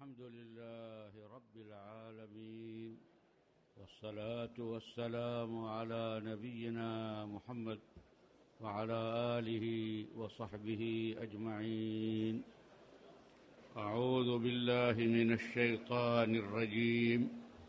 الحمد لله رب العالمين، والصلاة والسلام على نبينا محمد وعلى آله وصحبه أجمعين. أعوذ بالله من الشيطان الرجيم.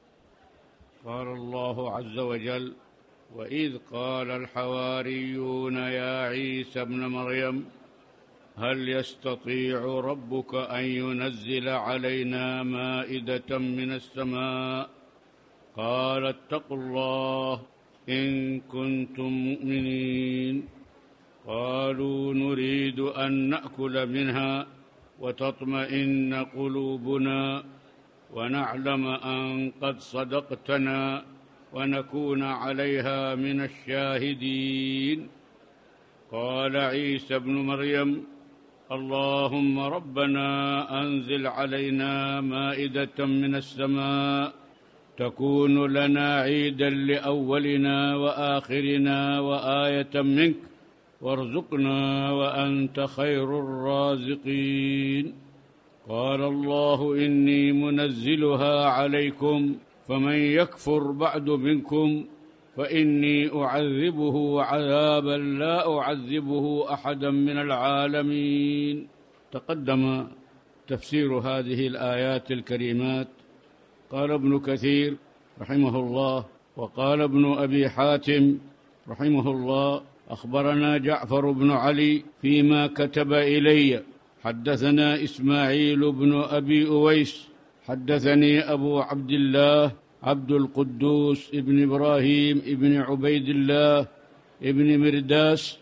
قال الله عز وجل: وإذ قال الحواريون يا عيسى ابن مريم هل يستطيع ربك أن ينزل علينا مائدة من السماء؟ قال اتقوا الله إن كنتم مؤمنين. قالوا نريد أن نأكل منها وتطمئن قلوبنا ونعلم أن قد صدقتنا ونكون عليها من الشاهدين. قال عيسى ابن مريم: اللهم ربنا أنزل علينا مائدة من السماء تكون لنا عيدا لأولنا وآخرنا وآية منك وارزقنا وأنت خير الرازقين. قال الله: إني منزلها عليكم فمن يكفر بعد منكم فإني أعذبه عذابا لا أعذبه أحدا من العالمين. تقدم تفسير هذه الآيات الكريمات. قال ابن كثير رحمه الله وقال ابن أبي حاتم رحمه الله: أخبرنا جعفر بن علي فيما كتب إلي. حدثنا إسماعيل بن أبي أويس حدثني أبو عبد الله عبد القدوس ابن إبراهيم ابن عبيد الله ابن مرداس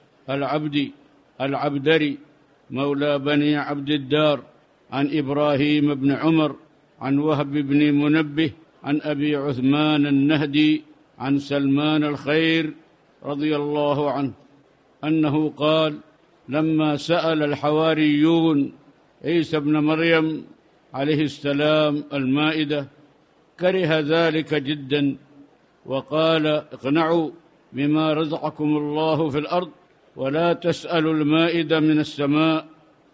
العبدري مولى بني عبد الدار عن إبراهيم بن عمر عن وهب بن منبه عن أبي عثمان النهدي عن سلمان الخير رضي الله عنه أنه قال: لما سأل الحواريون عيسى بن مريم عليه السلام المائدة كره ذلك جدا وقال: اقنعوا بما رزقكم الله في الأرض ولا تسألوا المائدة من السماء،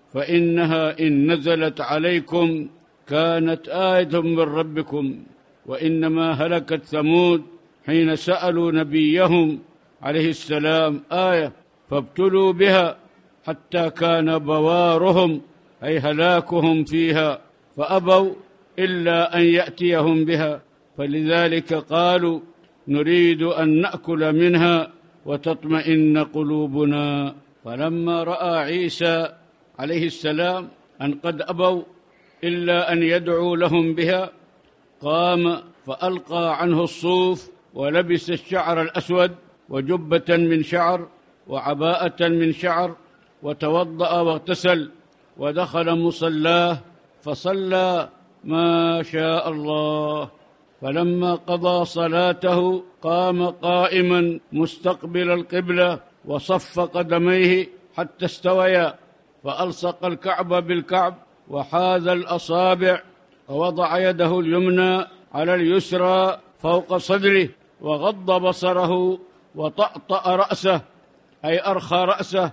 فإنها إن نزلت عليكم كانت آية من ربكم، وإنما هلكت ثمود حين سألوا نبيهم عليه السلام آية فابتلوا بها حتى كان بوارهم أي هلاكهم فيها فأبوا إلا أن يأتيهم بها، فلذلك قالوا نريد أن نأكل منها وتطمئن قلوبنا. فلما رأى عيسى عليه السلام أن قد أبوا إلا أن يدعوا لهم بها قام فألقى عنه الصوف ولبس الشعر الأسود وجبة من شعر وعباءة من شعر وتوضأ واغتسل ودخل مصلاه فصلى ما شاء الله. فلما قضى صلاته قام قائما مستقبل القبلة وصف قدميه حتى استويا، فألصق الكعب بالكعب وحاذ الأصابع ووضع يده اليمنى على اليسرى فوق صدره وغض بصره وطأطأ رأسه أي أرخى رأسه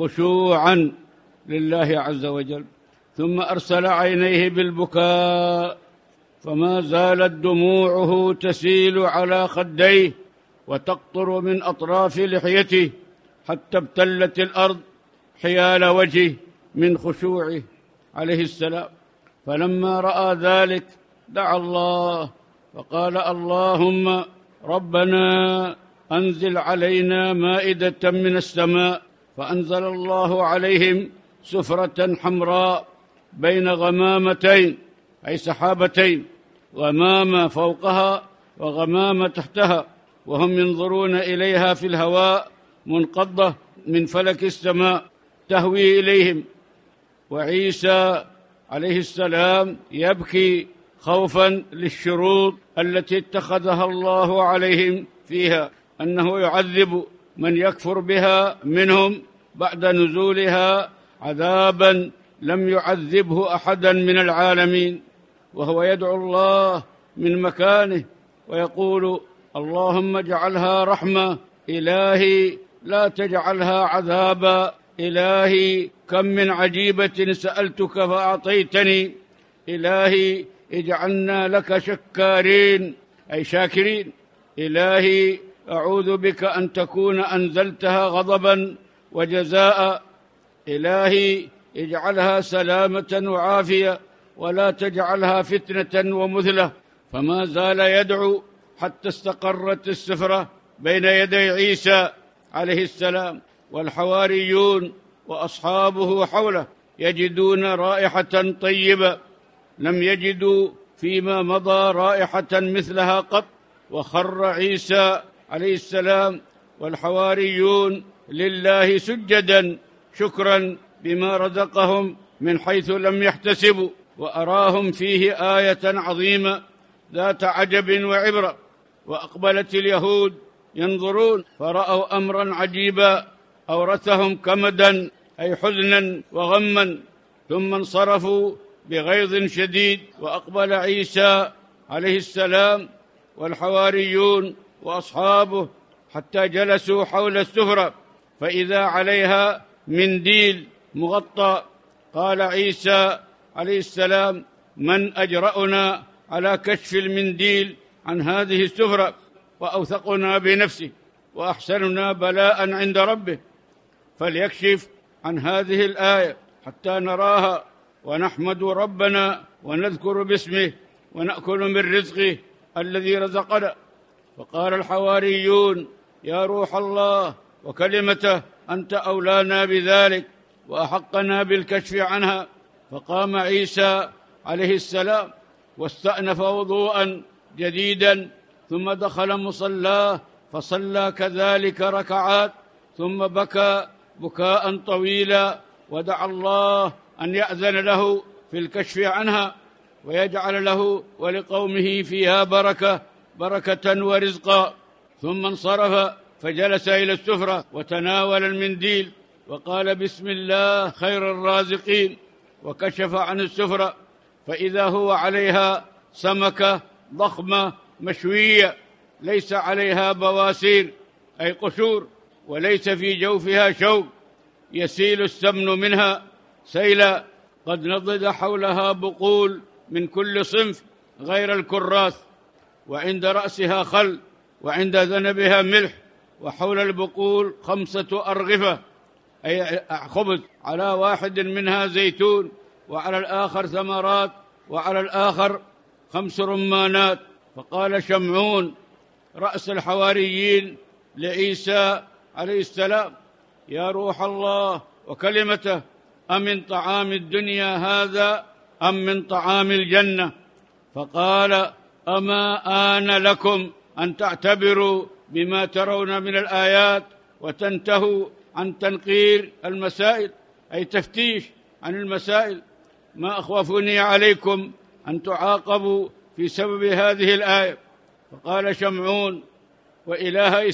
خشوعا لله عز وجل، ثم أرسل عينيه بالبكاء فما زالت دموعه تسيل على خديه وتقطر من أطراف لحيته حتى ابتلت الأرض حيال وجهه من خشوعه عليه السلام. فلما رأى ذلك دعا الله فقال: اللهم ربنا أنزل علينا مائدة من السماء، فأنزل الله عليهم سفرة حمراء بين غمامتين أي سحابتين، غمامة فوقها وغمامة تحتها، وهم ينظرون إليها في الهواء منقضة من فلك السماء تهوي إليهم، وعيسى عليه السلام يبكي خوفا للشروط التي اتخذها الله عليهم فيها، أنه يعذب من يكفر بها منهم بعد نزولها عذابا لم يعذبه أحدا من العالمين. وهو يدعو الله من مكانه ويقول: اللهم اجعلها رحمة، إلهي لا تجعلها عذابا، إلهي كم من عجيبة سألتك فأعطيتني، إلهي اجعلنا لك شكارين أي شاكرين. إلهي أعوذ بك أن تكون أنزلتها غضبا وجزاء. إلهي اجعلها سلامة وعافية ولا تجعلها فتنة ومثلة. فما زال يدعو حتى استقرت السفرة بين يدي عيسى عليه السلام، والحواريون وأصحابه حوله يجدون رائحة طيبة لم يجدوا فيما مضى رائحة مثلها قط. وخر عيسى عليه السلام والحواريون لله سجدا شكرا بما رزقهم من حيث لم يحتسبوا، وأراهم فيه آية عظيمة ذات عجب وعبرة. وأقبلت اليهود ينظرون فرأوا أمرا عجيبا أورثهم كمدا أي حزنا وغما، ثم انصرفوا بغيظ شديد. وأقبل عيسى عليه السلام والحواريون وأصحابه حتى جلسوا حول السفرة، فإذا عليها منديل مغطى. قال عيسى عليه السلام: من أجرأنا على كشف المنديل عن هذه السفرة، وأوثقنا بنفسه وأحسننا بلاء عند ربه، فليكشف عن هذه الآية حتى نراها ونحمد ربنا ونذكر باسمه ونأكل من رزقه الذي رزقنا. فقال الحواريون: يا روح الله وكلمته أنت أولانا بذلك وأحقنا بالكشف عنها. فقام عيسى عليه السلام واستأنف وضوءا جديدا، ثم دخل مصلاه فصلى كذلك ركعات، ثم بكى بكاء طويلا ودعا الله أن يأذن له في الكشف عنها ويجعل له ولقومه فيها بركة ورزقا. ثم انصرف فجلس إلى السفرة وتناول المنديل وقال: بسم الله خير الرازقين، وكشف عن السفرة فإذا هو عليها سمكة ضخمة مشوية ليس عليها بواسير أي قشور، وليس في جوفها شوك، يسيل السمن منها سيلا، قد نضد حولها بقول من كل صنف غير الكراث، وعند رأسها خل، وعند ذنبها ملح، وحول البقول 5 أرغفة أي خبز، على واحد منها زيتون، وعلى الآخر ثمرات، وعلى الآخر 5 رمانات. فقال شمعون رأس الحواريين لعيسى عليه السلام: يا روح الله وكلمته، أمن طعام الدنيا هذا أم من طعام الجنة؟ فقال: أما آن لكم أن تعتبروا بما ترون من الآيات وتنتهوا عن تنقير المسائل أي تفتيش عن المسائل؟ ما أخوفني عليكم أن تعاقبوا في سبب هذه الآية. فقال شمعون: وإله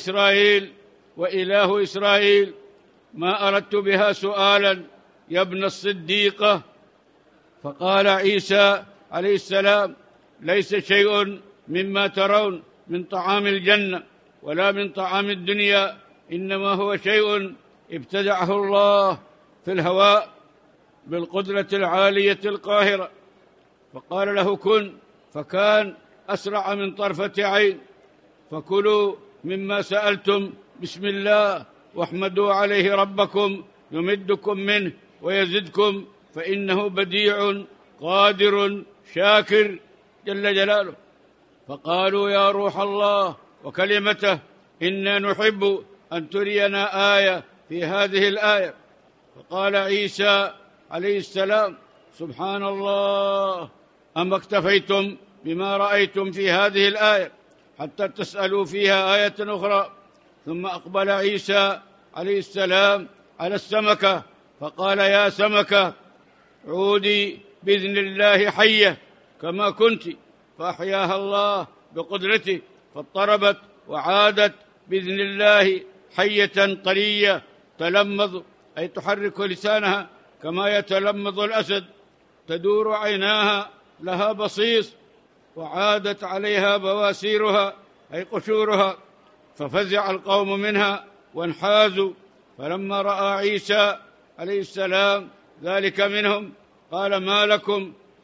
إسرائيل ما أردت بها سؤالا يا ابن الصديقة. فقال عيسى عليه السلام: ليس شيء مما ترون من طعام الجنة ولا من طعام الدنيا، إنما هو شيء ابتدعه الله في الهواء بالقدرة العالية القاهرة. فقال له: كن، فكان أسرع من طرفة عين. فكلوا مما سألتم بسم الله واحمدوا عليه ربكم يمدكم منه ويزدكم، فإنه بديع قادر شاكر جل جلاله. فقالوا: يا روح الله وكلمته، إنا نحب أن ترينا آية في هذه الآية. فقال عيسى عليه السلام: سبحان الله، أما اكتفيتم بما رأيتم في هذه الآية حتى تسألوا فيها آية أخرى؟ ثم أقبل عيسى عليه السلام على السمكة فقال: يا سمكة عودي بإذن الله حية كما كنت، فأحياها الله بقدرته فاضطربت وعادت بإذن الله حية طرية تلمظ أي تحرك لسانها كما يتلمظ الأسد، تدور عيناها لها بصيص، وعادت عليها بواسيرها أي قشورها، ففزع القوم منها وانحازوا. فلما رأى عيسى عليه السلام ذلك منهم قال: ما لكم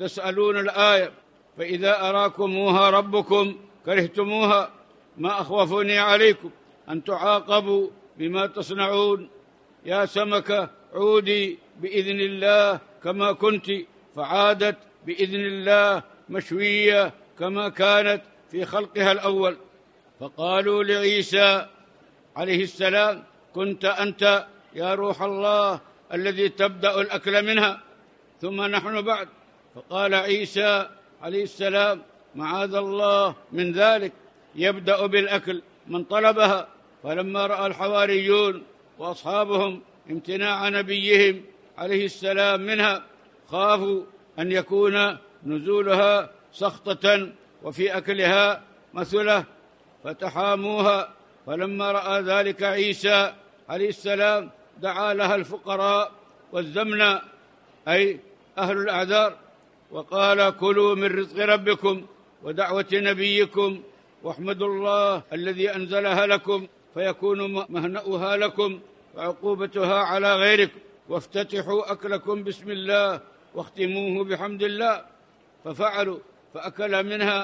تسألون الآية، فإذا أراكموها ربكم كرهتموها، ما أخوفني عليكم أن تعاقبوا بما تصنعون. يا سمكة عودي بإذن الله كما كنت، فعادت بإذن الله مشوية كما كانت في خلقها الأول. فقالوا لعيسى عليه السلام: كنت أنت يا روح الله الذي تبدأ الأكل منها، ثم نحن بعد. فقال عيسى عليه السلام: معاذ الله من ذلك، يبدأ بالأكل من طلبها. فلما رأى الحواريون وأصحابهم امتناع نبيهم عليه السلام منها، خافوا أن يكون نزولها سخطة وفي أكلها مثلة، فتحاموها. فلما رأى ذلك عيسى عليه السلام دعا لها الفقراء والزمناء، أي أهل الأعذار، وقال: كلوا من رزق ربكم ودعوة نبيكم، واحمدوا الله الذي أنزلها لكم، فيكون مهنأها لكم وعقوبتها على غيركم، وافتتحوا أكلكم بسم الله واختموه بحمد الله. ففعلوا، فأكل منها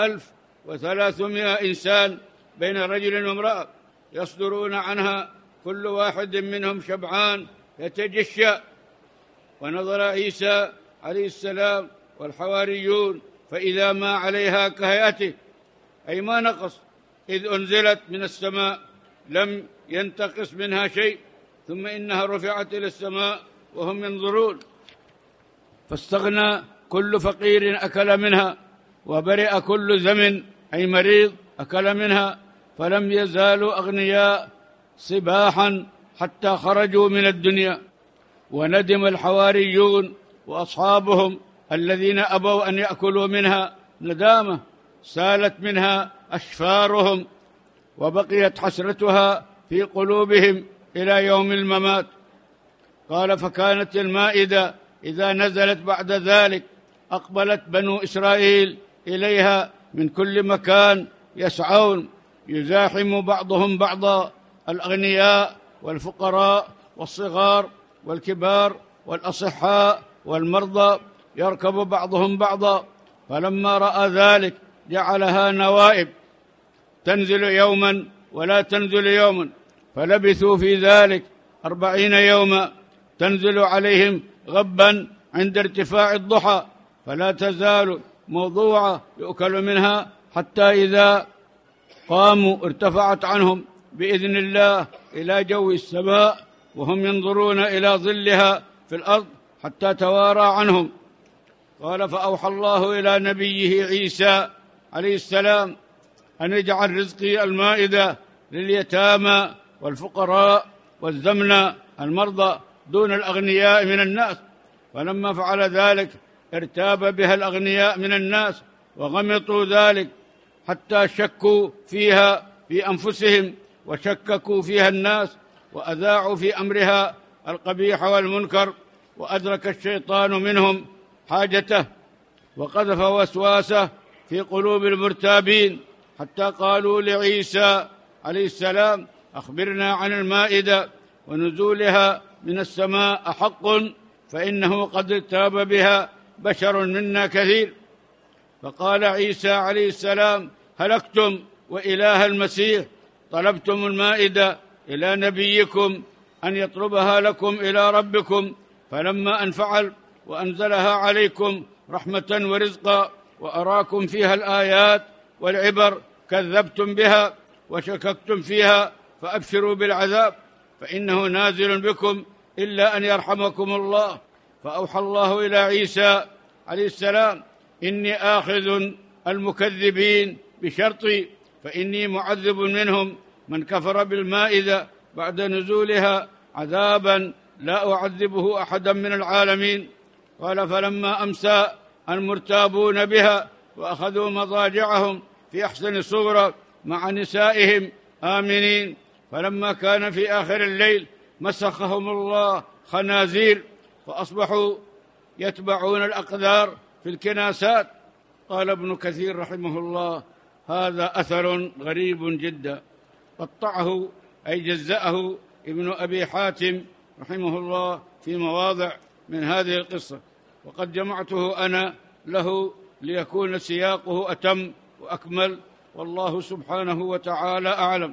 1300 إنسان بين رجل وامرأة، يصدرون عنها كل واحد منهم شبعان يتجشى. ونظر عيسى عليه السلام والحواريون فإذا ما عليها كهيئته، أي ما نقص، إذ أنزلت من السماء لم ينتقص منها شيء، ثم إنها رفعت إلى السماء وهم ينظرون. فاستغنى كل فقير أكل منها، وبرئ كل زمن أي مريض أكل منها، فلم يزالوا أغنياء صباحا حتى خرجوا من الدنيا. وندم الحواريون وأصحابهم الذين أبوا أن يأكلوا منها ندامة سالت منها أشفارهم، وبقيت حسرتها في قلوبهم إلى يوم الممات. قال: فكانت المائدة إذا نزلت بعد ذلك أقبلت بنو إسرائيل إليها من كل مكان يسعون، يزاحم بعضهم بعضا، الأغنياء والفقراء والصغار والكبار والأصحاء والمرضى، يركب بعضهم بعضا. فلما رأى ذلك جعلها نوائب، تنزل يوما ولا تنزل يوما، فلبثوا في ذلك 40 يوما، تنزل عليهم غبا عند ارتفاع الضحى، فلا تزال موضوعة يؤكل منها، حتى إذا قاموا ارتفعت عنهم بإذن الله إلى جو السماء، وهم ينظرون إلى ظلها في الأرض حتى توارى عنهم. قال: فأوحى الله إلى نبيه عيسى عليه السلام أن يجعل رزقي المائدة لليتامى والفقراء والزمنة المرضى دون الأغنياء من الناس. فلما فعل ذلك ارتاب بها الأغنياء من الناس، وغمطوا ذلك حتى شكوا فيها في أنفسهم، وشككوا فيها الناس، وأذاعوا في أمرها القبيح والمنكر. وأدرك الشيطان منهم حاجته، وقذف وسواسه في قلوب المرتابين، حتى قالوا لعيسى عليه السلام: أخبرنا عن المائدة ونزولها من السماء أحق، فإنه قد ارتاب بها بشر منا كثير. فقال عيسى عليه السلام: هلكتم وإله المسيح، طلبتم المائدة إلى نبيكم أن يطلبها لكم إلى ربكم، فلما أن فعل وأنزلها عليكم رحمة ورزقا وأراكم فيها الآيات والعبر كذبتم بها وشككتم فيها، فأبشروا بالعذاب، فإنه نازل بكم إلا أن يرحمكم الله. فأوحى الله إلى عيسى عليه السلام: إني آخذ المكذبين بشرطي، فإني معذب منهم من كفر بالمائدة بعد نزولها عذابا لا أعذبه أحدا من العالمين. قال: فلما أمسى المرتابون بها وأخذوا مضاجعهم في أحسن صورة مع نسائهم آمنين، فلما كان في آخر الليل مسخهم الله خنازير، فأصبحوا يتبعون الأقدار في الكناسات. قال ابن كثير رحمه الله: هذا أثر غريب جدا، قطعه أي جزأه ابن أبي حاتم رحمه الله في مواضع من هذه القصة، وقد جمعته أنا له ليكون سياقه أتم وأكمل، والله سبحانه وتعالى أعلم.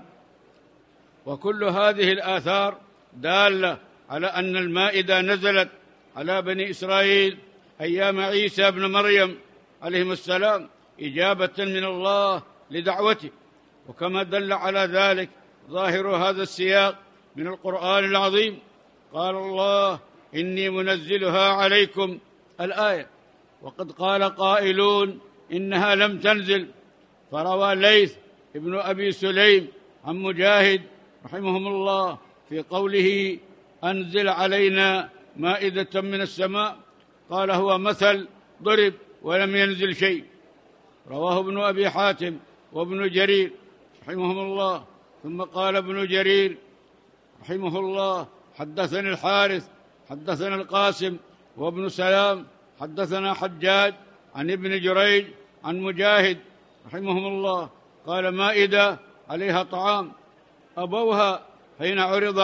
وكل هذه الآثار دالة على أن المائدة نزلت على بني إسرائيل أيام عيسى بن مريم عليهم السلام إجابة من الله لدعوته، وكما دل على ذلك ظاهر هذا السياق من القرآن العظيم. قال الله: إني منزلها عليكم الآية. وقد قال قائلون إنها لم تنزل، فروى ليث ابن أبي سليم عن مجاهد رحمهم الله في قوله: أنزل علينا مائدة من السماء، قال: هو مثل ضرب ولم ينزل شيء. رواه ابن أبي حاتم وابن جرير رحمهم الله. ثم قال ابن جرير رحمه الله: حدثني الحارث حدثنا القاسم وابن سلام حدثنا حجاج عن ابن جريج عن مجاهد رحمهم الله قال: مائدة عليها طعام أبوها حين عرض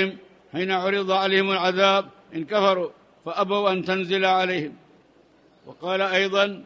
عليهم العذاب إن كفروا فأبوا أن تنزل عليهم. وقال أيضا: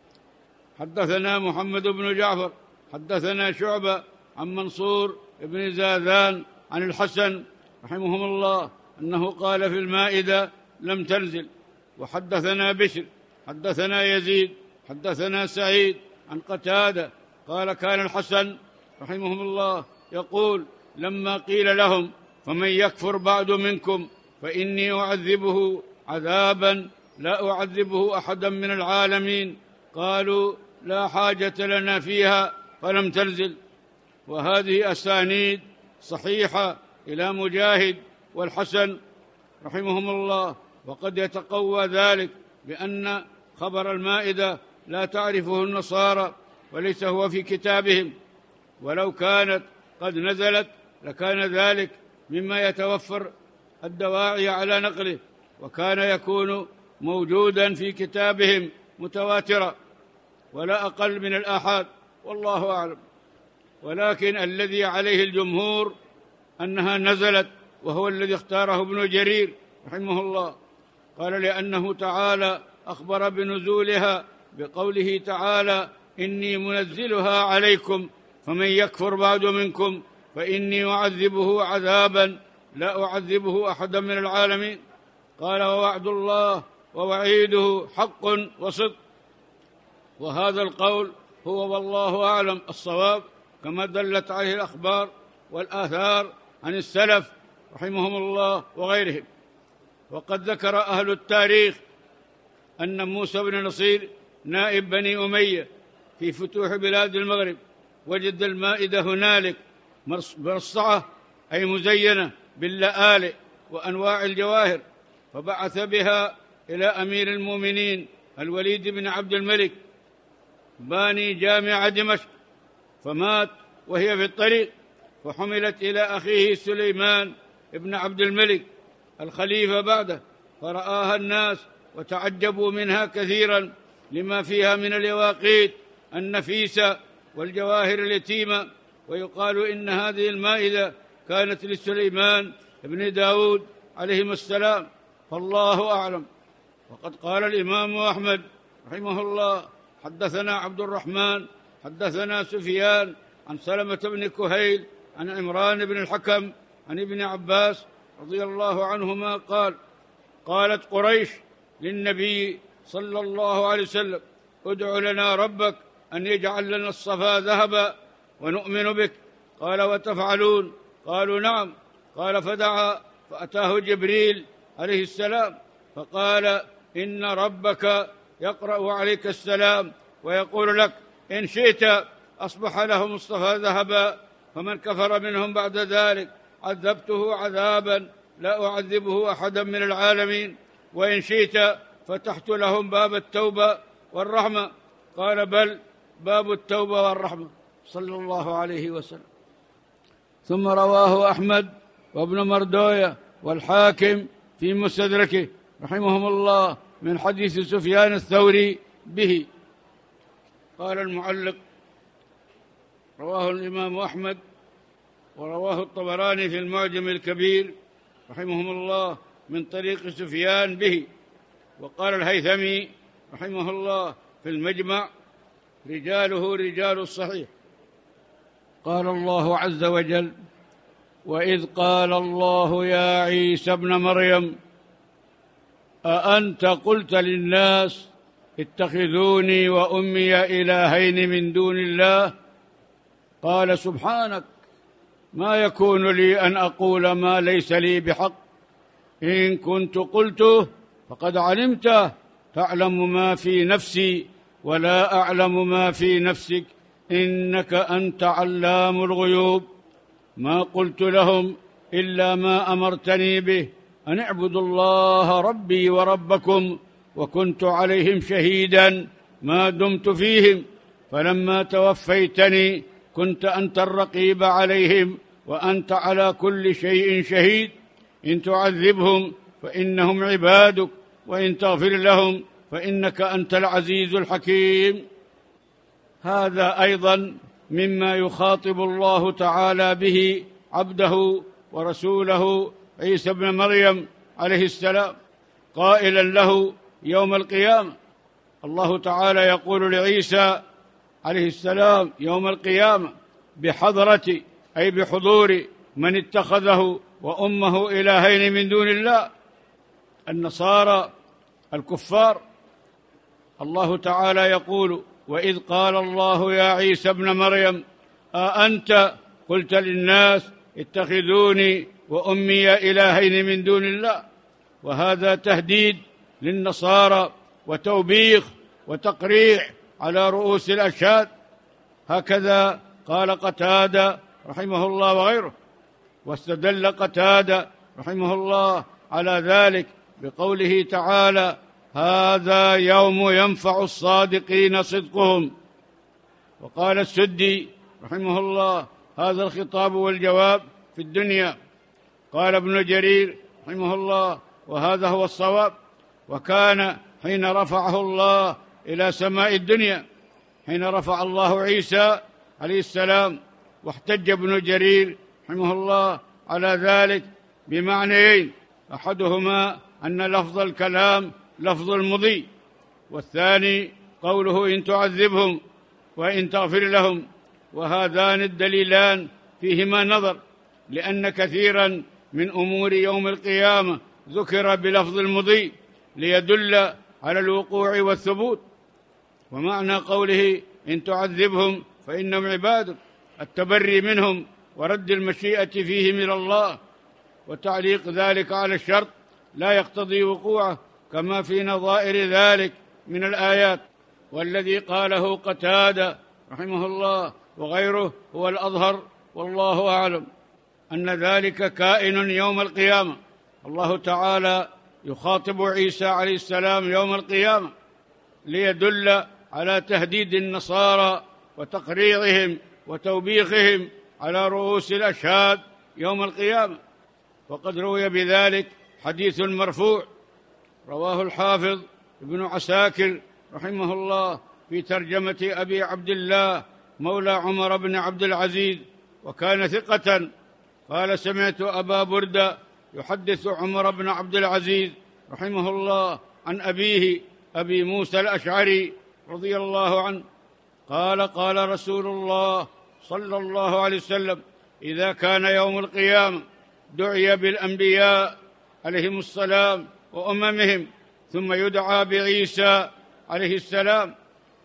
حدثنا محمد بن جعفر حدثنا شعبة عن منصور بن زاذان عن الحسن رحمهم الله أنه قال في المائدة لم تنزل. وحدثنا بشر حدثنا يزيد حدثنا سعيد عن قتادة قال: كان الحسن رحمهم الله يقول: لما قيل لهم: فمن يكفر بعد منكم فإني أعذبه عذابا لا أعذبه أحدا من العالمين، قالوا: لا حاجة لنا فيها، فلم تنزل. وهذه أسانيد صحيحة إلى مجاهد والحسن رحمهم الله. وقد يتقوى ذلك بأن خبر المائدة لا تعرفه النصارى وليس هو في كتابهم، ولو كانت قد نزلت لكان ذلك مما يتوفر الدواعي على نقله، وكان يكون موجودا في كتابهم متواترا ولا أقل من الآحاد، والله أعلم. ولكن الذي عليه الجمهور أنها نزلت، وهو الذي اختاره ابن جرير رحمه الله. قال: لأنه تعالى أخبر بنزولها بقوله تعالى: إني منزلها عليكم فمن يكفر بعد منكم فإني أعذبه عذابا لا أعذبه أحدا من العالمين. قال: ووعد الله ووعيده حق وصدق. وهذا القول هو والله أعلم الصواب، كما دلت عليه الأخبار والآثار عن السلف رحمهم الله وغيرهم. وقد ذكر أهل التاريخ أن موسى بن نصير نائب بني أمية في فتوح بلاد المغرب وجد المائدة هنالك مرصعة أي مزينة باللآلئ وأنواع الجواهر، فبعث بها إلى أمير المؤمنين الوليد بن عبد الملك باني جامع دمشق، فمات وهي في الطريق، فحملت إلى أخيه سليمان بن عبد الملك الخليفة بعده، فرآها الناس وتعجبوا منها كثيرا لما فيها من اليواقيت النفيسة والجواهر اليتيمة. ويقال إن هذه المائدة كانت لسليمان بن داود عليهما السلام، فالله أعلم. وقد قال الإمام أحمد رحمه الله: حدثنا عبد الرحمن حدثنا سفيان عن سلمة بن كهيل عن عمران بن الحكم عن ابن عباس رضي الله عنهما قال: قالت قريش للنبي صلى الله عليه وسلم: ادع لنا ربك أن يجعل لنا الصفا ذهبا ونؤمن بك. قال: وتفعلون؟ قالوا: نعم. قال: فدعا فأتاه جبريل عليه السلام فقال: إن ربك يقرأ عليك السلام ويقول لك: إن شئت أصبح لهم الصفا ذهبا، فمن كفر منهم بعد ذلك عذبته عذابا لا أعذبه أحدا من العالمين، وإن شئت فتحت لهم باب التوبة والرحمة. قال: بل باب التوبة والرحمة، صلى الله عليه وسلم. ثم رواه أحمد وابن مردوية والحاكم في مستدركه رحمهم الله من حديث سفيان الثوري به. قال المعلق: رواه الإمام أحمد ورواه الطبراني في المعجم الكبير رحمهم الله من طريق سفيان به. وقال الهيثمي رحمه الله في المجمع: رجاله رجال الصحيح. قال الله عز وجل: وإذ قال الله يا عيسى ابن مريم أأنت قلت للناس اتخذوني وأمي إلهين من دون الله قال سبحانك ما يكون لي أن أقول ما ليس لي بحق إن كنت قلته فقد علمته تعلم ما في نفسي ولا أعلم ما في نفسك إنك أنت علام الغيوب ما قلت لهم إلا ما أمرتني به أن اعبدوا الله ربي وربكم وكنت عليهم شهيدا ما دمت فيهم فلما توفيتني كنت أنت الرقيب عليهم وأنت على كل شيء شهيد إن تعذبهم فإنهم عبادك وإن تغفر لهم فإنك أنت العزيز الحكيم. هذا أيضا مما يخاطب الله تعالى به عبده ورسوله عيسى ابن مريم عليه السلام، قائلا له يوم القيامة. الله تعالى يقول لعيسى عليه السلام يوم القيامة بحضرة أي بحضور من اتخذه وأمه إلهين من دون الله، النصارى الكفار. الله تعالى يقول: وإذ قال الله يا عيسى ابن مريم أأنت قلت للناس اتخذوني وأمي إلهين من دون الله. وهذا تهديد للنصارى وتوبيخ وتقريع على رؤوس الأشهاد. هكذا قال قتادة رحمه الله وغيره. واستدل قتادة رحمه الله على ذلك بقوله تعالى: هذا يوم ينفع الصادقين صدقهم. وقال السدي رحمه الله: هذا الخطاب والجواب في الدنيا. قال ابن جرير رحمه الله: وهذا هو الصواب. وكان حين رفعه الله إلى سماء الدنيا، حين رفع الله عيسى عليه السلام. واحتج ابن جرير رحمه الله على ذلك بمعنيين: أحدهما أن لفظ الكلام لفظ المضي، والثاني قوله إن تعذبهم وإن تغفر لهم. وهذان الدليلان فيهما نظر، لأن كثيرا من أمور يوم القيامة ذكر بلفظ المضي ليدل على الوقوع والثبوت. ومعنى قوله إن تعذبهم فإنهم عبادك التبري منهم ورد المشيئة فيهم إلى الله، وتعليق ذلك على الشرط لا يقتضي وقوعه كما في نظائر ذلك من الآيات. والذي قاله قتادة رحمه الله وغيره هو الأظهر والله أعلم، أن ذلك كائن يوم القيامة. الله تعالى يخاطب عيسى عليه السلام يوم القيامة ليدل على تهديد النصارى وتقريعهم وتوبيخهم على رؤوس الأشهاد يوم القيامة. وقد روي بذلك حديث مرفوع رواه الحافظ ابن عساكر رحمه الله في ترجمة أبي عبد الله مولى عمر بن عبد العزيز، وكان ثقة. قال: سمعت أبا بردة يحدث عمر بن عبد العزيز رحمه الله عن أبيه أبي موسى الأشعري رضي الله عنه قال: قال رسول الله صلى الله عليه وسلم: إذا كان يوم القيامة دعي بالأنبياء عليهم السلام وأممهم، ثم يدعى بعيسى عليه السلام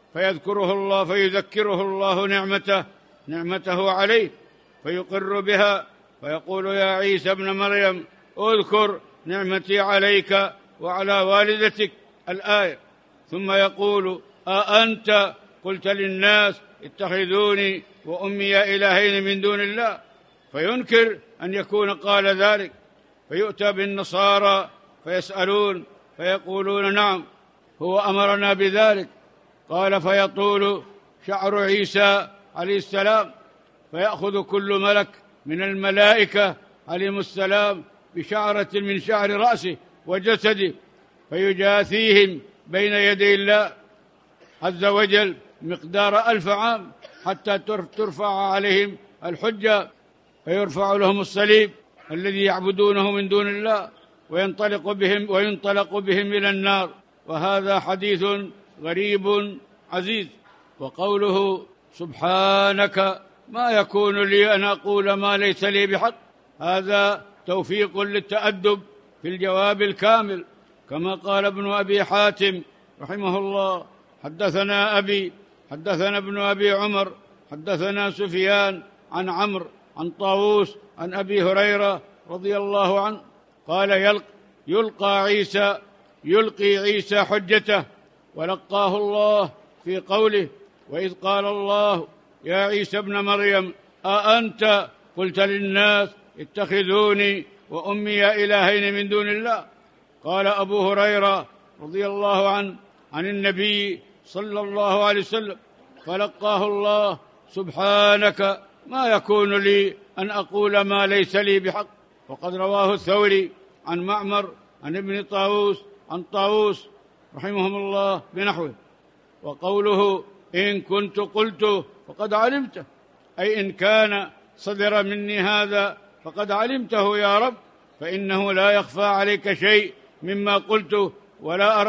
فيذكره الله نعمته عليه فيقر بها، فيقول: يا عيسى ابن مريم اذكر نعمتي عليك وعلى والدتك، الآية. ثم يقول: أأنت قلت للناس اتخذوني وأمي إلهين من دون الله، فينكر أن يكون قال ذلك، فيؤتى بالنصارى فيسألون فيقولون: نعم هو أمرنا بذلك. قال: فيطول شعر عيسى عليه السلام، فيأخذ كل ملك من الملائكة عليهم السلام بشعرة من شعر رأسه وجسده، فيجاثيهم بين يدي الله عز وجل مقدار 1000 عام حتى ترفع عليهم الحجة، فيرفع لهم الصليب الذي يعبدونه من دون الله، وينطلق بهم إلى النار. وهذا حديث غريب عزيز. وقوله سبحانك ما يكون لي أن أقول ما ليس لي بحق، هذا توفيق للتأدب في الجواب الكامل، كما قال ابن أبي حاتم رحمه الله: حدثنا أبي حدثنا ابن أبي عمر حدثنا سفيان عن عمرو عن طاووس عن أبي هريرة رضي الله عنه قال: يلقي عيسى حجته، ولقاه الله في قوله: وإذ قال الله يا عيسى ابن مريم أأنت قلت للناس اتخذوني وأمي إلهين من دون الله. قال أبو هريرة رضي الله عنه عن النبي صلى الله عليه وسلم: فلقاه الله: سبحانك ما يكون لي أن أقول ما ليس لي بحق. وقد رواه الثوري عن معمر عن ابن طاووس عن طاووس رحمهم الله بنحوه. وقوله إن كنت قلته فقد علمته، أي إن كان صدر مني هذا فقد علمته يا رب، فإنه لا يخفى عليك شيء مما قلته ولا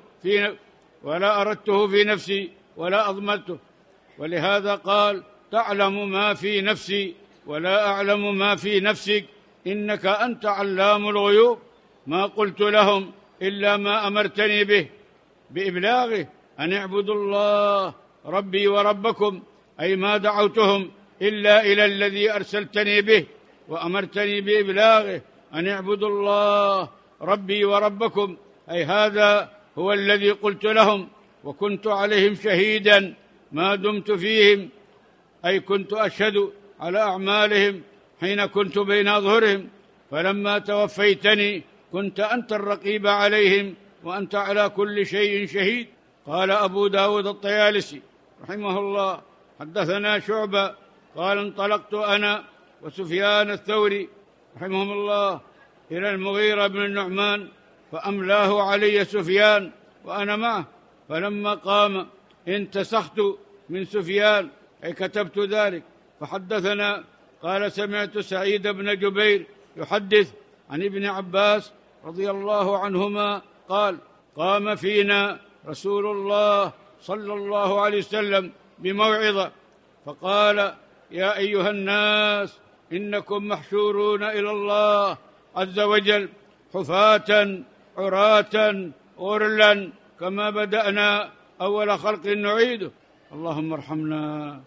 أردته في نفسي ولا أضمرته. ولهذا قال: تعلم ما في نفسي ولا أعلم ما في نفسك إنك أنت علام الغيوب. ما قلت لهم إلا ما أمرتني به بإبلاغه، أن اعبدوا الله ربي وربكم، أي ما دعوتهم إلا إلى الذي أرسلتني به وأمرتني بإبلاغه، أن اعبدوا الله ربي وربكم، أي هذا هو الذي قلت لهم، وكنت عليهم شهيدا ما دمت فيهم، أي كنت أشهد على أعمالهم حين كنت بين أظهرهم، فلما توفيتني كنت أنت الرقيب عليهم وأنت على كل شيء شهيد. قال أبو داود الطيالسي رحمه الله: حدثنا شعبة قال: انطلقت أنا وسفيان الثوري رحمهم الله إلى المغيرة بن النعمان، فأملاه علي سفيان وأنا معه، فلما قام انتسخت من سفيان، أي كتبت ذلك، فحدثنا. قال: سمعت سعيد بن جبير يحدث عن ابن عباس رضي الله عنهما قال: قام فينا رسول الله صلى الله عليه وسلم بموعظة فقال: يا أيها الناس إنكم محشورون إلى الله عز وجل حفاة عراة غرلا كما بدأنا أول خلق نعيده. اللهم ارحمنا.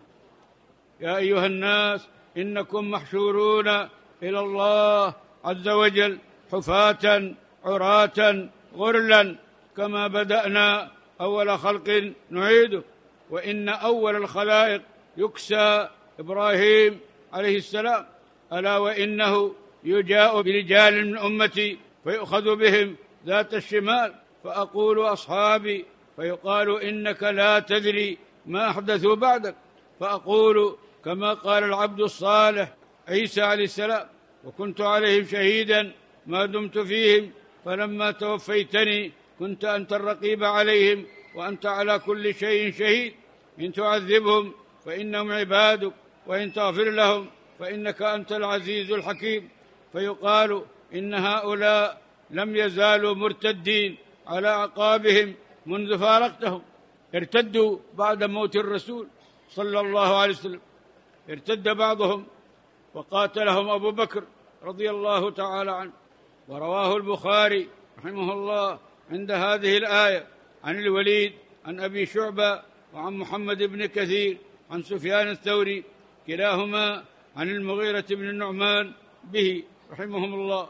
يا أيها الناس إنكم محشورون إلى الله عز وجل حفاة عراة غرلا كما بدأنا أول خلق نعيده. وإن أول الخلائق يكسى إبراهيم عليه السلام، ألا وإنه يجاء برجال من أمتي فيؤخذ بهم ذات الشمال، فأقول أصحابي، فيقال إنك لا تدري ما أحدثوا بعدك، فأقول كما قال العبد الصالح عيسى عليه السلام: وكنت عليهم شهيدا ما دمت فيهم، فلما توفيتني كنت أنت الرقيب عليهم وأنت على كل شيء شهيد. إن تعذبهم فإنهم عبادك، وإن تغفر لهم فإنك أنت العزيز الحكيم. فيقال إن هؤلاء لم يزالوا مرتدين على أعقابهم منذ فارقتهم، ارتدوا بعد موت الرسول صلى الله عليه وسلم، ارتد بعضهم وقاتلهم أبو بكر رضي الله تعالى عنه. ورواه البخاري رحمه الله عند هذه الآية عن الوليد عن أبي شعبة وعن محمد بن كثير عن سفيان الثوري كلاهما عن المغيرة بن النعمان به رحمهم الله.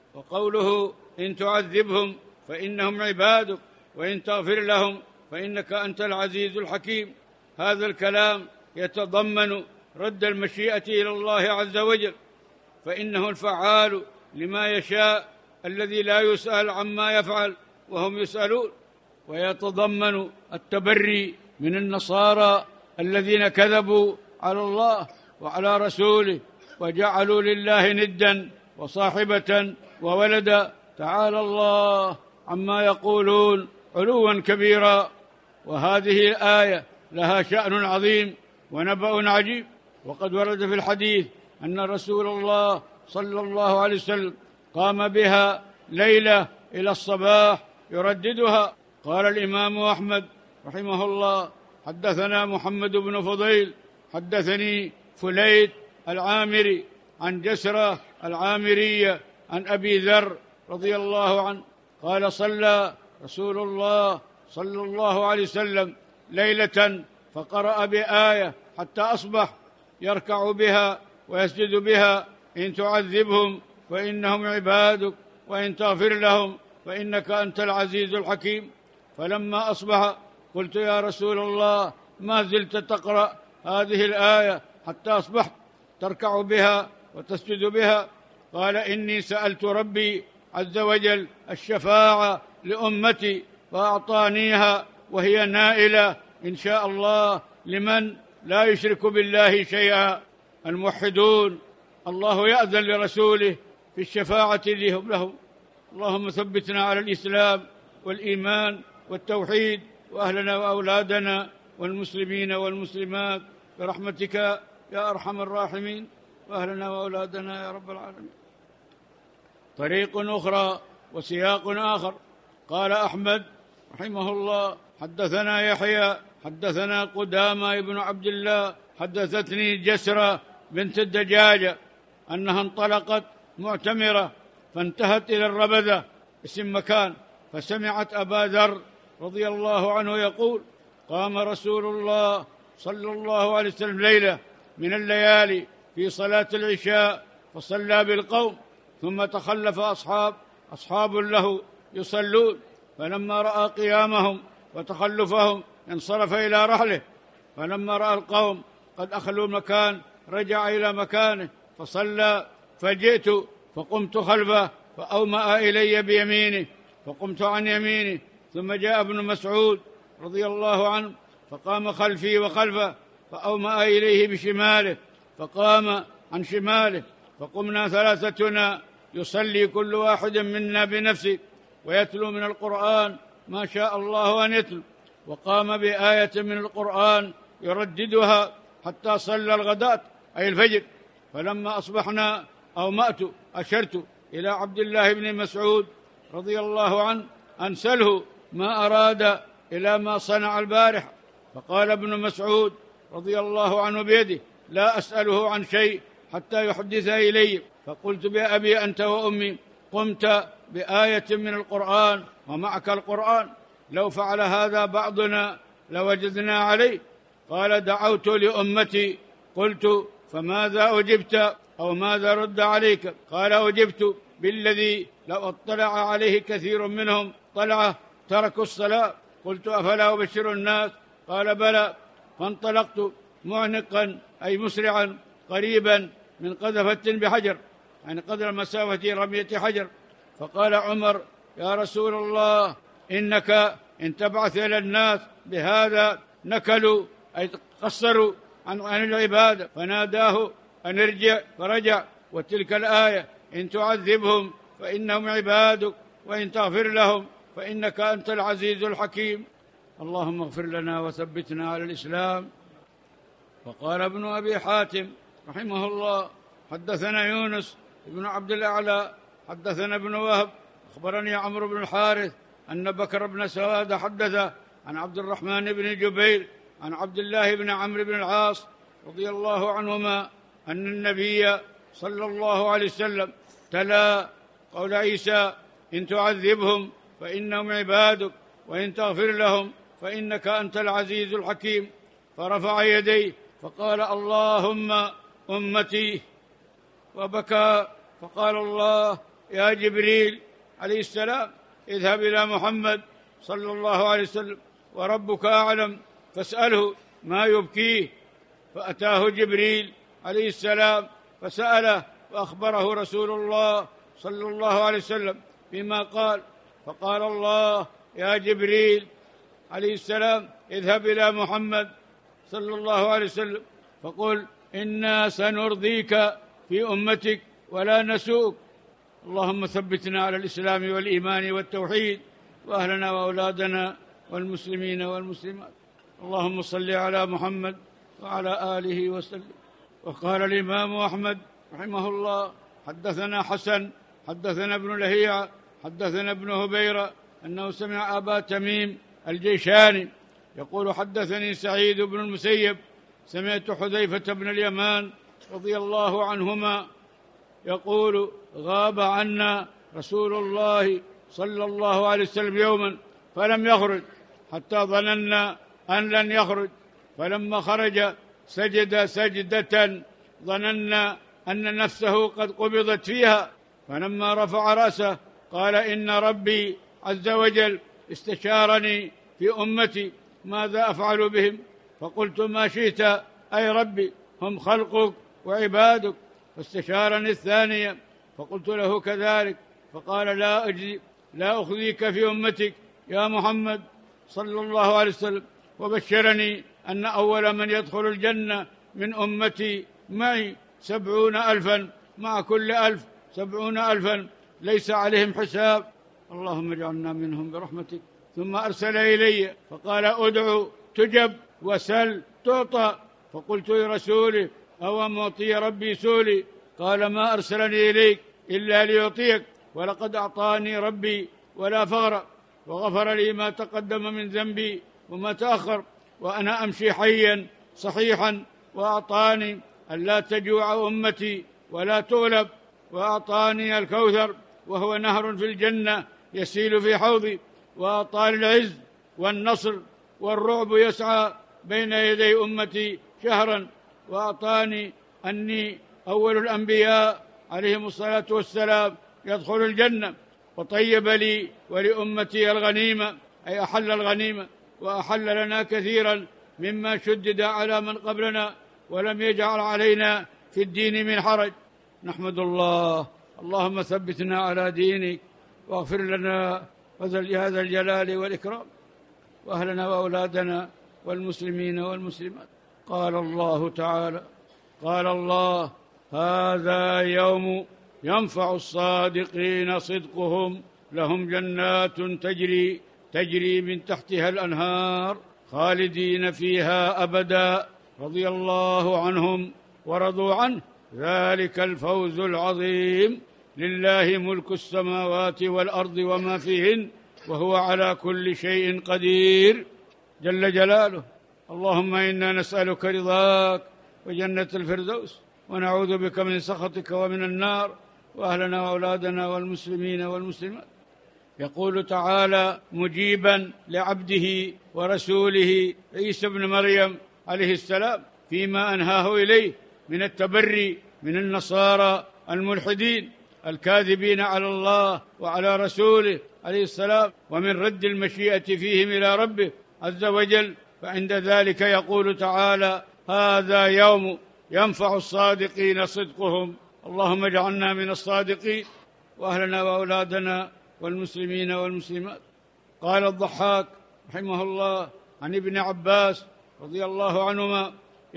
وقوله إن تعذبهم فإنهم عبادك وإن تغفر لهم فإنك أنت العزيز الحكيم، هذا الكلام يتضمن رد المشيئة إلى الله عز وجل، فإنه الفعال لما يشاء الذي لا يسأل عما يفعل وهم يسألون. ويتضمن التبري من النصارى الذين كذبوا على الله وعلى رسوله وجعلوا لله ندا وصاحبة وولدا، تعالى الله عما يقولون علوا كبيرا. وهذه الآية لها شأن عظيم ونبأ عجيب. وقد ورد في الحديث أن رسول الله صلى الله عليه وسلم قام بها ليلة إلى الصباح يرددها، قال الإمام أحمد رحمه الله: حدثنا محمد بن فضيل حدثني فليت العامري عن جسرة العامرية عن أبي ذر رضي الله عنه قال: صلى رسول الله صلى الله عليه وسلم ليلة فقرأ بآية حتى أصبح، يركع بها ويسجد بها: إن تعذبهم فإنهم عبادك وإن تغفر لهم فإنك أنت العزيز الحكيم. فلما أصبح قلت: يا رسول الله، ما زلت تقرأ هذه الآية حتى أصبحت تركع بها وتسجد بها؟ قال: إني سألت ربي عز وجل الشفاعة لأمتي فأعطانيها، وهي نائلة إن شاء الله لمن لا يشرك بالله شيئا. الموحدون الله يأذن لرسوله في الشفاعة لهم. اللهم ثبتنا على الإسلام والإيمان والتوحيد، وأهلنا وأولادنا والمسلمين والمسلمات برحمتك يا أرحم الراحمين، وأهلنا وأولادنا يا رب العالمين. طريق أخرى وسياق آخر. قال أحمد رحمه الله: حدثنا يحيى حدثنا قدامى بن عبد الله حدثتني جسرة بنت الدجاجة أنها انطلقت معتمرة فانتهت إلى الربذة اسم مكان، فسمعت أبا ذر رضي الله عنه يقول: قام رسول الله صلى الله عليه وسلم ليلة من الليالي في صلاة العشاء فصلى بالقوم، ثم تخلف أصحاب له يصلون، فلما رأى قيامهم وتخلفهم انصرف إلى رحله، فلما رأى القوم قد أخلوا المكان رجع إلى مكانه فصلى، فجئت فقمت خلفه فأومأ إلي بيمينه فقمت عن يمينه، ثم جاء ابن مسعود رضي الله عنه فقام خلفي وخلفه فأومأ إليه بشماله فقام عن شماله، فقمنا ثلاثتنا يصلي كل واحد منا بنفسه ويتلو من القرآن ما شاء الله أن يتلو، وقام بآية من القرآن يرددها حتى صلى الغداة أي الفجر. فلما أصبحنا أومأت أشرت إلى عبد الله بن مسعود رضي الله عنه أن سله ما أراد إلى ما صنع البارحة، فقال ابن مسعود رضي الله عنه بيده: لا أسأله عن شيء حتى يحدث إلي. فقلت: بأبي أنت وأمي، قمت بآية من القرآن ومعك القرآن، لو فعل هذا بعضنا لوجدنا عليه. قال: دعوت لأمتي. قلت: فماذا أجبت أو ماذا رد عليك؟ قال: أجبت بالذي لو اطلع عليه كثير منهم طلعة تركوا الصلاة. قلت: أفلا أبشر الناس؟ قال: بلى. فانطلقت معنقا أي مسرعا قريبا من قذفة بحجر، يعني قدر مسافة رمية حجر. فقال عمر: يا رسول الله، إنك إن تبعث إلى الناس بهذا نكلوا أي قصروا عن العبادة. فناداه أن ارجع فرجع، وتلك الآية: إن تعذبهم فإنهم عبادك وإن تغفر لهم فإنك أنت العزيز الحكيم. اللهم اغفر لنا وثبتنا على الإسلام. وقال ابن أبي حاتم رحمه الله: حدثنا يونس بن عبد الأعلى حدثنا ابن وهب أخبرني عمرو بن الحارث أن بكر بن سواد حدث عن عبد الرحمن بن جبير عن عبد الله بن عمرو بن العاص رضي الله عنهما أن النبي صلى الله عليه وسلم تلا قول عيسى: إن تعذبهم فإنهم عبادك وإن تغفر لهم فإنك أنت العزيز الحكيم، فرفع يديه فقال: اللهم أمتي، وبكى. فقال الله: يا جبريل عليه السلام، اذهب إلى محمد صلى الله عليه وسلم وربك أعلم فاسأله ما يبكيه. فأتاه جبريل عليه السلام فسأله، فأخبره رسول الله صلى الله عليه وسلم بما قال. فقال الله: يا جبريل عليه السلام، اذهب إلى محمد صلى الله عليه وسلم فقل: إنا سنرضيك في أمتك ولا نسوءك. اللهم ثبتنا على الإسلام والإيمان والتوحيد، وأهلنا وأولادنا والمسلمين والمسلمات. اللهم صل على محمد وعلى آله وسلم. وقال الإمام أحمد رحمه الله: حدثنا حسن حدثنا ابن لهيعة حدثنا ابن هبيرة أنه سمع أبا تميم الجيشاني يقول حدثني سعيد بن المسيب سمعت حذيفة بن اليمان رضي الله عنهما يقول غاب عنا رسول الله صلى الله عليه وسلم يوما فلم يخرج حتى ظننا أن لن يخرج، فلما خرج سجد سجدة ظننا أن نفسه قد قبضت فيها، فلما رفع رأسه قال إن ربي عز وجل استشارني في أمتي ماذا أفعل بهم، فقلت ما شئت أي ربي هم خلقك وعبادك، فاستشارني الثانية فقلت له كذلك، فقال لا أخزيك في أمتك يا محمد صلى الله عليه وسلم، وبشرني أن أول من يدخل الجنة من أمتي معي 70,000 مع كل 1000 70,000 ليس عليهم حساب، اللهم اجعلنا منهم برحمتك. ثم أرسل إلي فقال أدعو تجب وسل تعطى، فقلت لرسوله أو معطي ربي سولي، قال ما أرسلني إليك إلا ليعطيك، ولقد أعطاني ربي ولا فغر، وغفر لي ما تقدم من ذنبي وما تأخر، وأنا أمشي حيا صحيحا، وأعطاني ألا تجوع أمتي ولا تغلب، وأعطاني الكوثر وهو نهر في الجنة يسيل في حوضي، وأعطاني العز والنصر والرعب يسعى بين يدي أمتي شهرا، وأعطاني أني أول الأنبياء عليهم الصلاة والسلام يدخل الجنة، وطيب لي ولأمتي الغنيمة أي أحل الغنيمة، وأحل لنا كثيرا مما شدد على من قبلنا، ولم يجعل علينا في الدين من حرج. نحمد الله، اللهم ثبتنا على دينك، واغفر لنا هذا الجلال والإكرام، وأهلنا وأولادنا والمسلمين والمسلمات. قال الله تعالى قال الله هذا يوم ينفع الصادقين صدقهم لهم جنات تجري من تحتها الأنهار خالدين فيها أبدا رضي الله عنهم ورضوا عنه ذلك الفوز العظيم. لله ملك السماوات والأرض وما فيهن وهو على كل شيء قدير جل جلاله. اللهم إنا نسألك رضاك وجنة الفردوس، ونعوذ بك من سخطك ومن النار، وأهلنا وأولادنا والمسلمين والمسلمات. يقول تعالى مجيبا لعبده ورسوله عيسى بن مريم عليه السلام فيما أنهاه إليه من التبري من النصارى الملحدين الكاذبين على الله وعلى رسوله عليه السلام، ومن رد المشيئة فيهم إلى ربه عز وجل. فعند ذلك يقول تعالى هذا يوم ينفع الصادقين صدقهم، اللهم اجعلنا من الصادقين وأهلنا وأولادنا والمسلمين والمسلمات. قال الضحاك رحمه الله عن ابن عباس رضي الله عنهما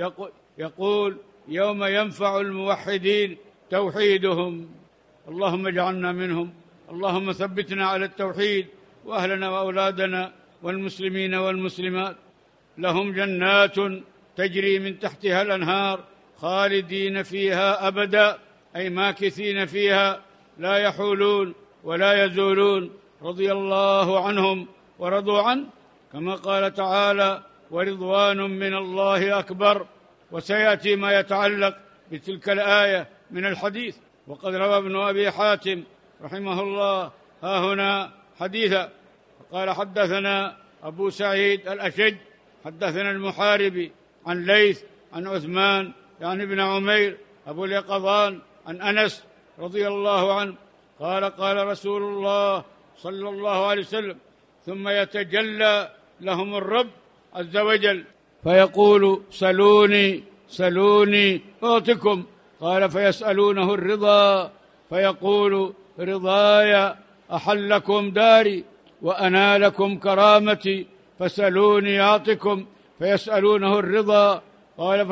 يقول يوم ينفع الموحدين توحيدهم، اللهم اجعلنا منهم، اللهم ثبتنا على التوحيد وأهلنا وأولادنا والمسلمين والمسلمات. لهم جنات تجري من تحتها الأنهار خالدين فيها أبدا أي ماكثين فيها لا يحولون ولا يزولون رضي الله عنهم ورضوا عنه، كما قال تعالى ورضوان من الله أكبر. وسيأتي ما يتعلق بتلك الآية من الحديث. وقد روى ابن أبي حاتم رحمه الله هنا حديثا قال حدثنا أبو سعيد الأشج حدثنا المحاربي عن ليث عن عثمان يعني ابن عمير أبو اليقظان عن أنس رضي الله عنه قال قال رسول الله صلى الله عليه وسلم ثم يتجلى لهم الرب عز وجل فيقول سلوني أعطكم، قال فيسألونه الرضا فيقول رضاي أحلكم داري وأنالكم كرامتي فسألوني أعطكم، فيسألونه الرضا، قال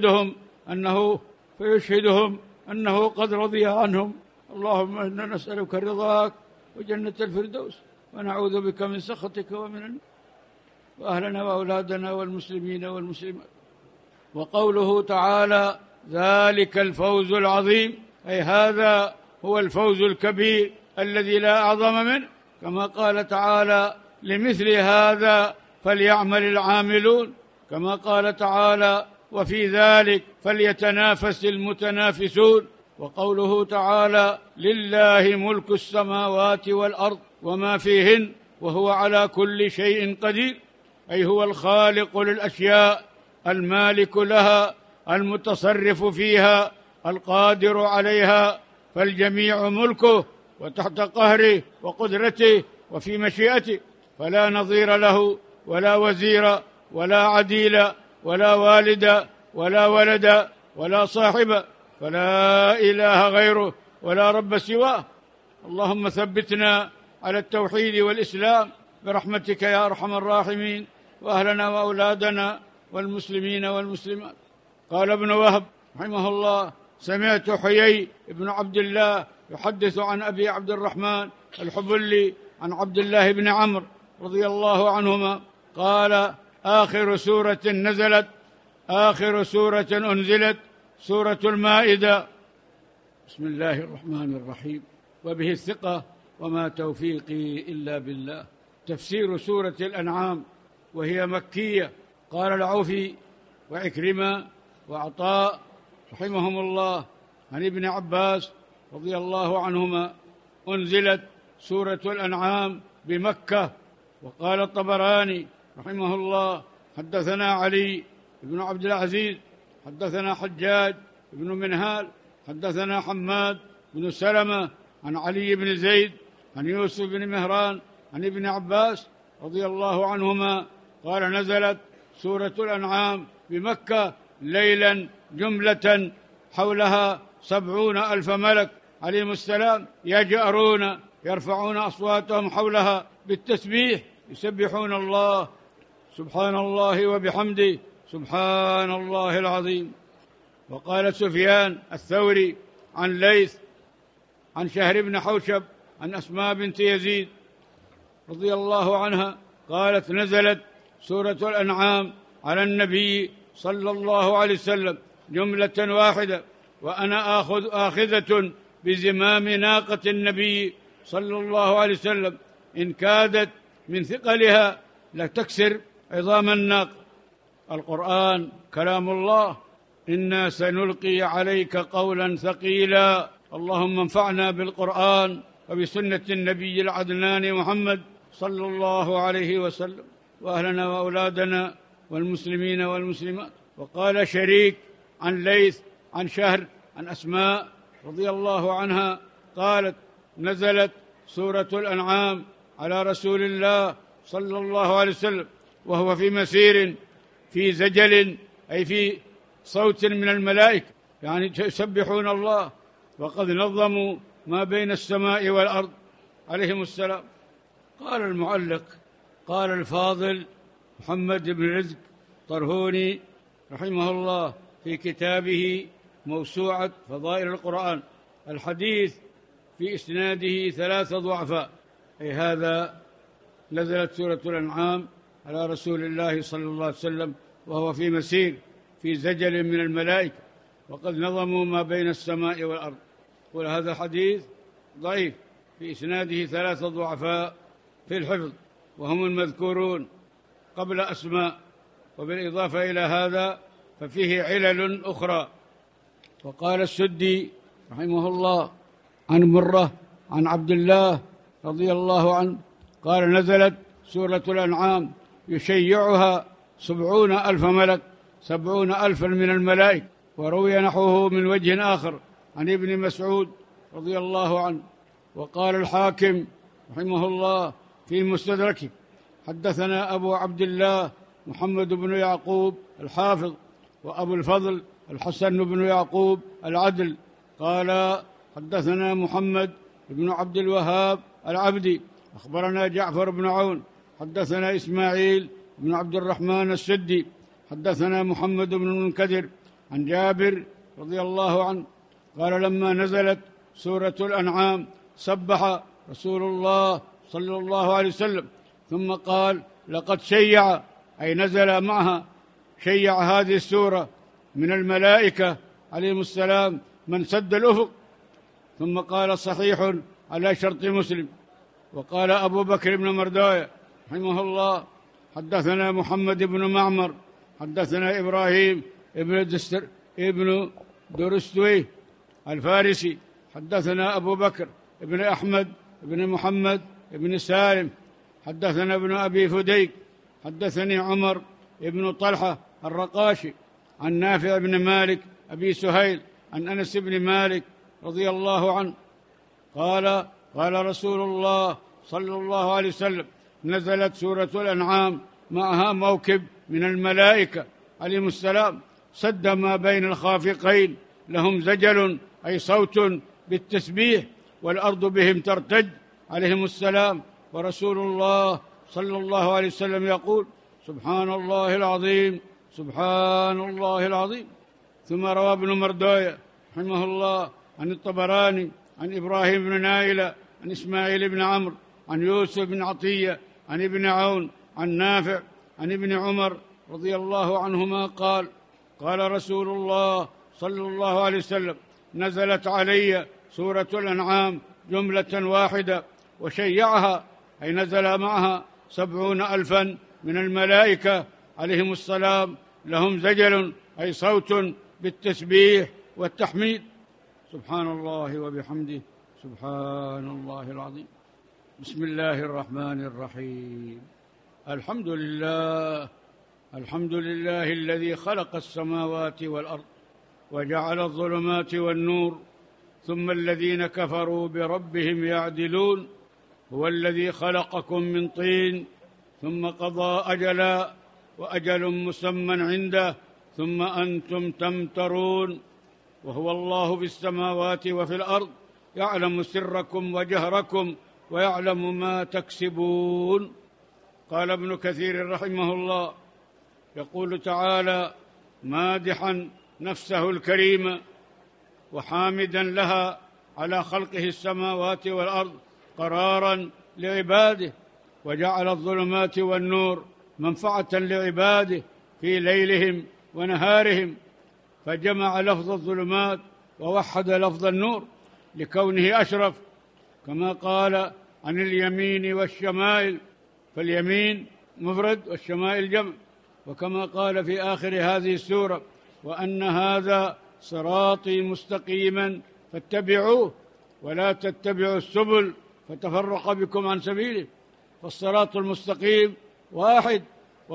فيشهدهم أنه قد رضي عنهم. اللهم إنا نسألك رضاك وجنة الفردوس ونعوذ بك من سخطك ومن النار، وأهلنا وأولادنا والمسلمين والمسلمات. وقوله تعالى ذلك الفوز العظيم أي هذا هو الفوز الكبير الذي لا أعظم منه، كما قال تعالى: لمثل هذا فليعمل العاملون، كما قال تعالى: وفي ذلك فليتنافس المتنافسون. وقوله تعالى: لله ملك السماوات والأرض وما فيهن وهو على كل شيء قدير، أي هو الخالق للأشياء، المالك لها، المتصرف فيها، القادر عليها، فالجميع ملكه وتحت قهره وقدرته وفي مشيئته، فلا نظير له ولا وزير ولا عديل ولا والد ولا ولد ولا صاحب، فلا إله غيره ولا رب سواه. اللهم ثبتنا على التوحيد والإسلام برحمتك يا أرحم الراحمين، وأهلنا وأولادنا والمسلمين والمسلمات. قال ابن وهب رحمه الله: سمعت حيي بن عبد الله يحدث عن أبي عبد الرحمن الحبلي عن عبد الله بن عمرو رضي الله عنهما قال: آخر سورة نزلت، آخر سورة أنزلت سورة المائدة. بسم الله الرحمن الرحيم، وبه الثقة وما توفيقي إلا بالله. تفسير سورة الأنعام، وهي مكية. قال العوفي وعكرمة وعطاء رحمهم الله عن ابن عباس رضي الله عنهما: أنزلت سورة الأنعام بمكة. وقال الطبراني رحمه الله: حدثنا علي بن عبد العزيز حدثنا حجاج بن منهال حدثنا حماد بن سلمة عن علي بن زيد عن يوسف بن مهران عن ابن عباس رضي الله عنهما قال: نزلت سورة الأنعام بمكة ليلا جملة، حولها 70,000 ملك عليهم السلام، يجأرون يرفعون أصواتهم حولها بالتسبيح، يسبحون الله سبحان الله وبحمده سبحان الله العظيم. وقال سفيان الثوري عن ليث عن شهر بن حوشب عن أسماء بنت يزيد رضي الله عنها قالت: نزلت سورة الأنعام على النبي صلى الله عليه وسلم جملة واحدة، وأنا آخذة بزمام ناقة النبي صلى الله عليه وسلم، إن كادت من ثقلها لتكسر عظام الناقة. القرآن كلام الله، إنا سنلقي عليك قولا ثقيلا. اللهم انفعنا بالقرآن وبسنة النبي العدنان محمد صلى الله عليه وسلم، وأهلنا وأولادنا والمسلمين والمسلمات. وقال شريك عن ليث عن شهر عن أسماء رضي الله عنها قالت: نزلت سورة الأنعام على رسول الله صلى الله عليه وسلم وهو في مسير في زجل، أي في صوت من الملائكة، يعني يسبحون الله، وقد نظموا ما بين السماء والأرض عليهم السلام. قال المعلق: قال الفاضل محمد بن رزق طرهوني رحمه الله في كتابه موسوعة فضائل القرآن: الحديث في إسناده 3 ضعفاء، أي هذا نزلت سورة الأنعام على رسول الله صلى الله عليه وسلم وهو في مسير في زجل من الملائكة، وقد نظموا ما بين السماء والأرض. وهذا حديث ضعيف في إسناده 3 ضعفاء في الحفظ، وهم المذكورون قبل أسماء، وبالإضافة إلى هذا ففيه علل أخرى. وقال السدي رحمه الله عن مرة عن عبد الله رضي الله عنه قال: نزلت سورة الأنعام يشيعها 70,000 ملك، 70,000 من الملائكة. وروي نحوه من وجه آخر عن ابن مسعود رضي الله عنه. وقال الحاكم رحمه الله في مستدركه: حدثنا أبو عبد الله محمد بن يعقوب الحافظ، وأبو الفضل الحسن بن يعقوب العدل، قال: حدثنا محمد بن عبد الوهاب العبدي، أخبرنا جعفر بن عون، حدثنا إسماعيل بن عبد الرحمن السدي، حدثنا محمد بن المنكدر عن جابر رضي الله عنه قال: لما نزلت سورة الأنعام سبح رسول الله صلى الله عليه وسلم، ثم قال: لقد شيع، أي نزل معها، شيع هذه السورة من الملائكة عليهم السلام من سد الأفق. ثم قال: صحيح على شرط مسلم. وقال أبو بكر بن مرداية رحمه الله: حدثنا محمد بن معمر حدثنا إبراهيم ابن درستوي الفارسي حدثنا أبو بكر بن أحمد بن محمد بن سالم حدثنا ابن أبي فديك حدثني عمر بن طلحة الرقاشي عن نافع بن مالك أبي سهيل عن أنس بن مالك رضي الله عنه قال: قال رسول الله صلى الله عليه وسلم: نزلت سورة الأنعام معها موكب من الملائكة عليهم السلام سد ما بين الخافقين، لهم زجل أي صوت بالتسبيح، والأرض بهم ترتج عليهم السلام، ورسول الله صلى الله عليه وسلم يقول: سبحان الله العظيم، سبحان الله العظيم. ثم روى ابن مرداية رحمه الله عن الطبراني عن إبراهيم بن نائلة عن إسماعيل بن عمرو عن يوسف بن عطية عن ابن عون عن نافع عن ابن عمر رضي الله عنهما قال: قال رسول الله صلى الله عليه وسلم: نزلت علي سورة الأنعام جملة واحدة وشيعها، أي نزل معها 70,000 من الملائكة عليهم السلام، لهم زجل أي صوت بالتسبيح والتحميد. سبحان الله وبحمده، سبحان الله العظيم. بسم الله الرحمن الرحيم. الحمد لله، الحمد لله الذي خلق السماوات والأرض وجعل الظلمات والنور، ثم الذين كفروا بربهم يعدلون. هو الذي خلقكم من طين ثم قضى أجلا وأجل مسمى عنده ثم أنتم تمترون. وهو الله في السماوات وفي الأرض، يعلم سركم وجهركم ويعلم ما تكسبون. قال ابن كثير رحمه الله: يقول تعالى مادحا نفسه الكريمة وحامدا لها على خلقه السماوات والأرض قرارا لعباده، وجعل الظلمات والنور منفعة لعباده في ليلهم ونهارهم، فجمع لفظ الظلمات ووحد لفظ النور لكونه أشرف، كما قال عن اليمين والشمائل، فاليمين مفرد والشمائل جمع، وكما قال في آخر هذه السورة: وأن هذا صراطي مستقيما فاتبعوه ولا تتبعوا السبل فتفرق بكم عن سبيله. فالصراط المستقيم واحد،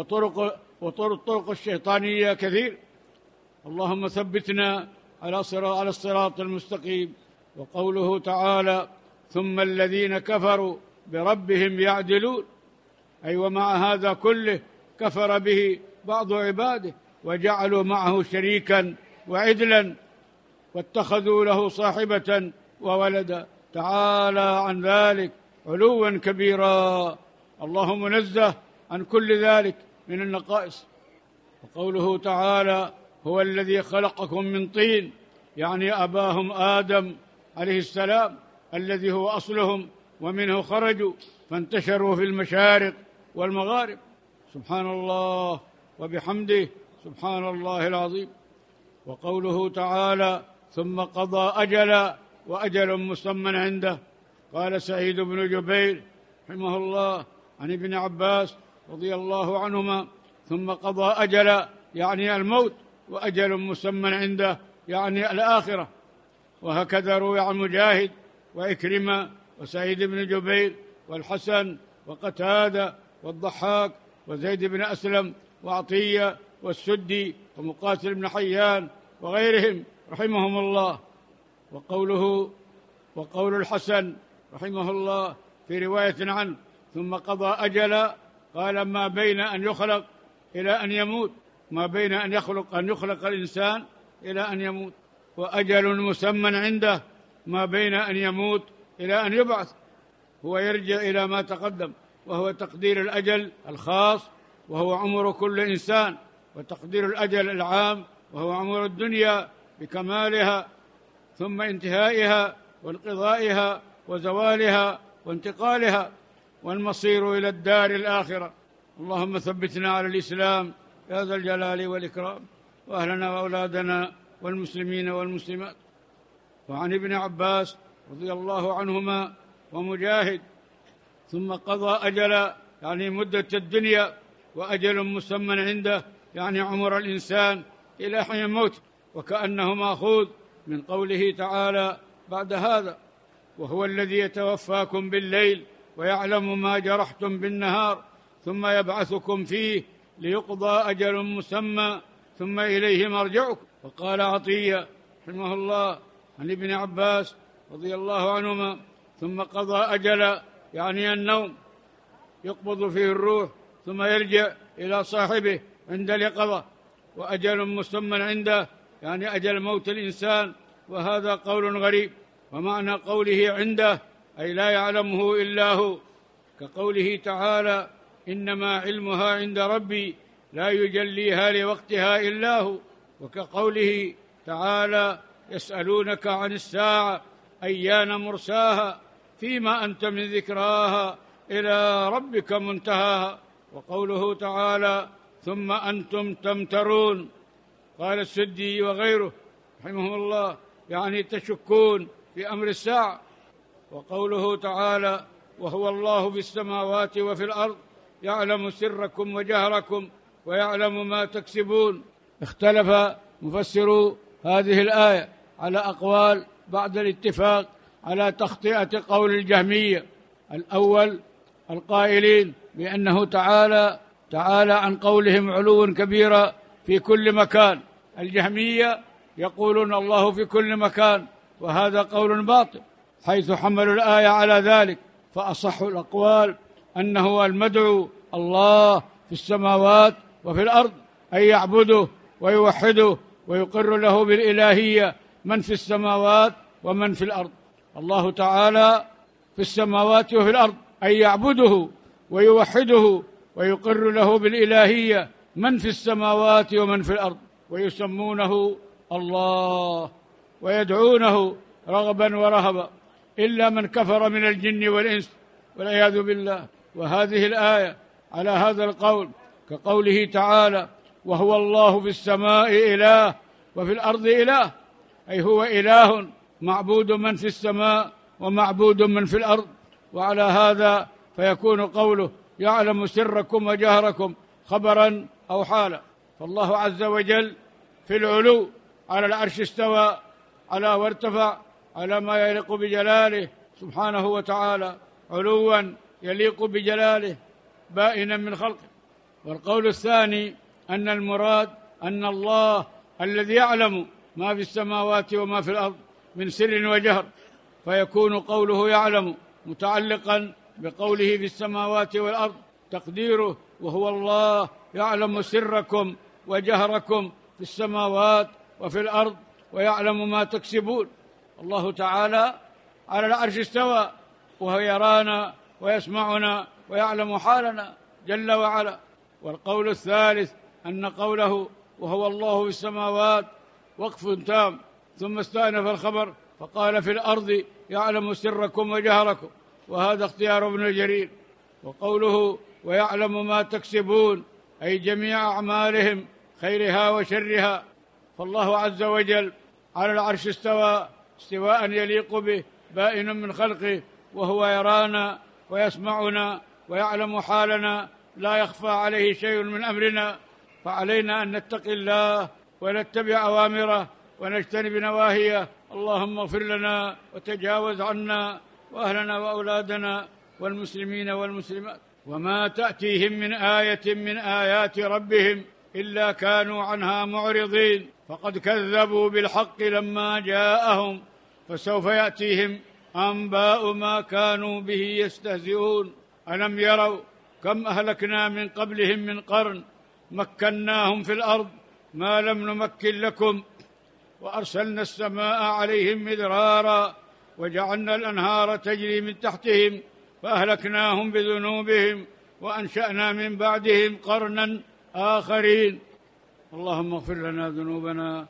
وطرق الشيطانية كثير. اللهم ثبتنا على الصراط المستقيم. وقوله تعالى: ثم الذين كفروا بربهم يعدلون، أي ومع هذا كله كفر به بعض عباده وجعلوا معه شريكا وعدلا واتخذوا له صاحبة وولدا، تعالى عن ذلك علوا كبيرا، الله منزه عن كل ذلك من النقائص. وقوله تعالى: هو الذي خلقكم من طين، يعني أباهم آدم عليه السلام الذي هو أصلهم ومنه خرجوا فانتشروا في المشارق والمغارب. سبحان الله وبحمده، سبحان الله العظيم. وقوله تعالى: ثم قضى أجلا وأجل مسمى عنده. قال سعيد بن جبير رحمه الله عن ابن عباس رضي الله عنهما: ثم قضى أجلا يعني الموت، وأجل مسمى عنده يعني الآخرة. وهكذا روي عن مجاهد وإكرمة وسعيد بن جبير والحسن وقتادة والضحاك وزيد بن أسلم وعطية والسدي ومقاتل بن حيان وغيرهم رحمهم الله. وقول الحسن رحمه الله في رواية عنه: ثم قضى أجلا، قال ما بين أن يخلق إلى أن يموت، ما بين أن يخلق الإنسان إلى أن يموت، وأجل مسمى عنده ما بين أن يموت إلى أن يبعث. هو يرجع إلى ما تقدم، وهو تقدير الأجل الخاص وهو عمر كل إنسان، وتقدير الأجل العام وهو عمر الدنيا بكمالها ثم انتهائها وانقضائها وزوالها وانتقالها والمصير إلى الدار الآخرة. اللهم ثبتنا على الإسلام يا ذا الجلال والإكرام، وأهلنا وأولادنا والمسلمين والمسلمات. وعن ابن عباس رضي الله عنهما ومجاهد ثم قضى أجلا يعني مدة الدنيا، وأجل مسمى عنده يعني عمر الإنسان إلى حين موته، وكأنه مأخوذ من قوله تعالى بعد هذا: وهو الذي يتوفاكم بالليل ويعلم ما جرحتم بالنهار ثم يبعثكم فيه ليقضى أجل مسمى ثم إليه مرجعكم. وقال عطية رحمه الله عن ابن عباس رضي الله عنهما: ثم قضى أجل يعني النوم يقبض فيه الروح ثم يرجع إلى صاحبه عند اليقظة، وأجل مسمى عنده يعني أجل موت الإنسان، وهذا قول غريب. ومعنى قوله عنده أي لا يعلمه إلا هو، كقوله تعالى: إنما علمها عند ربي لا يجليها لوقتها إلا هو، وكقوله تعالى: يسألونك عن الساعة أيان مرساها فيما أنت من ذكراها إلى ربك منتهاها. وقوله تعالى: ثم أنتم تمترون، قال السدي وغيره رحمه الله يعني تشكون في أمر الساعة. وقوله تعالى: وهو الله في السماوات وفي الأرض يعلم سركم وجهركم ويعلم ما تكسبون. اختلف مفسرو هذه الآية على أقوال بعد الاتفاق على تخطئة قول الجهمية. الأول القائلين بأنه تعالى عن قولهم علوا كبيرا في كل مكان. الجهمية يقولون الله في كل مكان، وهذا قول باطل حيث حملوا الآية على ذلك. فأصح الأقوال أنه المدعو الله في السماوات وفي الأرض، أن يعبده ويوحده ويقر له بالإلهية من في السماوات ومن في الأرض. الله تعالى في السماوات وفي الأرض، أن يعبده ويوحده ويقر له بالإلهية من في السماوات ومن في الأرض، ويسمونه الله ويدعونه رغبا ورهبا، إلا من كفر من الجن والإنس والعياذ بالله. وهذه الآية على هذا القول، كقوله تعالى: وهو الله في السماء إله وفي الأرض إله، أي هو إله معبود من في السماء ومعبود من في الأرض. وعلى هذا فيكون قوله يعلم سركم وجهركم خبرا أو حالا. فالله عز وجل في العلو على العرش استوى على وارتفع على ما يليق بجلاله سبحانه وتعالى، علوا يليق بجلاله بائنا من خلقه. والقول الثاني أن المراد أن الله الذي يعلم ما في السماوات وما في الأرض من سر وجهر، فيكون قوله يعلم متعلقا بقوله في السماوات والأرض، تقديره وهو الله يعلم سركم وجهركم في السماوات وفي الأرض ويعلم ما تكسبون. الله تعالى على العرش استوى وهو يرانا ويسمعنا ويعلم حالنا جل وعلا. والقول الثالث أن قوله وهو الله في السماوات وقف تام، ثم استأنف الخبر فقال في الأرض يعلم سركم وجهركم، وهذا اختيار ابن جرير. وقوله ويعلم ما تكسبون أي جميع أعمالهم خيرها وشرها. فالله عز وجل على العرش استوى استواء يليق به بائن من خلقه، وهو يرانا ويسمعنا ويعلم حالنا، لا يخفى عليه شيء من أمرنا. فعلينا أن نتقي الله ونتبع أوامره ونجتنب نواهيه. اللهم اغفر لنا وتجاوز عنا وأهلنا وأولادنا والمسلمين والمسلمات. وما تأتيهم من آية من آيات ربهم إلا كانوا عنها معرضين، فقد كذبوا بالحق لما جاءهم، فسوف يأتيهم أنباء ما كانوا به يستهزئون. ألم يروا كم أهلكنا من قبلهم من قرن مكناهم في الأرض ما لم نمكن لكم، وأرسلنا السماء عليهم مدرارا وجعلنا الأنهار تجري من تحتهم فأهلكناهم بذنوبهم وأنشأنا من بعدهم قرنا آخرين. اللهم اغفر لنا ذنوبنا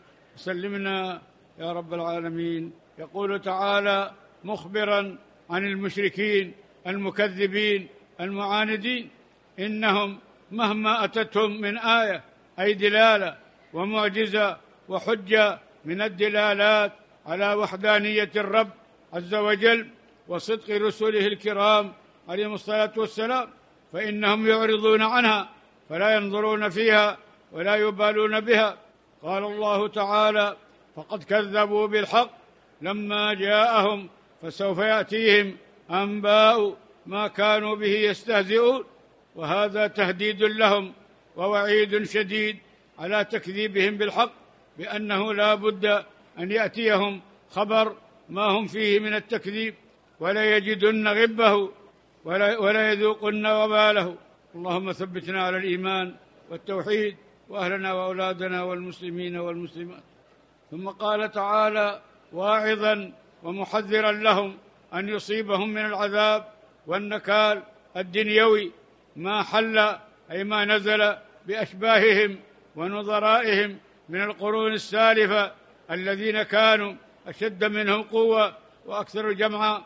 وسلمنا يا رب العالمين. يقول تعالى مخبرا عن المشركين المكذبين المعاندين: إنهم مهما أتتهم من آية أي دلالة ومعجزة وحجة من الدلالات على وحدانية الرب عز وجل وصدق رسله الكرام عليهم الصلاة والسلام، فإنهم يعرضون عنها فلا ينظرون فيها ولا يبالون بها. قال الله تعالى: فقد كذبوا بالحق لما جاءهم فسوف يأتيهم أنباء ما كانوا به يستهزئون. وهذا تهديد لهم ووعيد شديد على تكذيبهم بالحق، بأنه لا بد أن يأتيهم خبر ما هم فيه من التكذيب، ولا يجدن غبه ولا يذوقن وباله. اللهم ثبتنا على الإيمان والتوحيد، وأهلنا وأولادنا والمسلمين والمسلمات. ثم قال تعالى واعظا ومحذرا لهم أن يصيبهم من العذاب والنكال الدنيوي ما حل، أي ما نزل بأشباههم ونظرائهم من القرون السالفة، الذين كانوا أشد منهم قوة وأكثر جمعا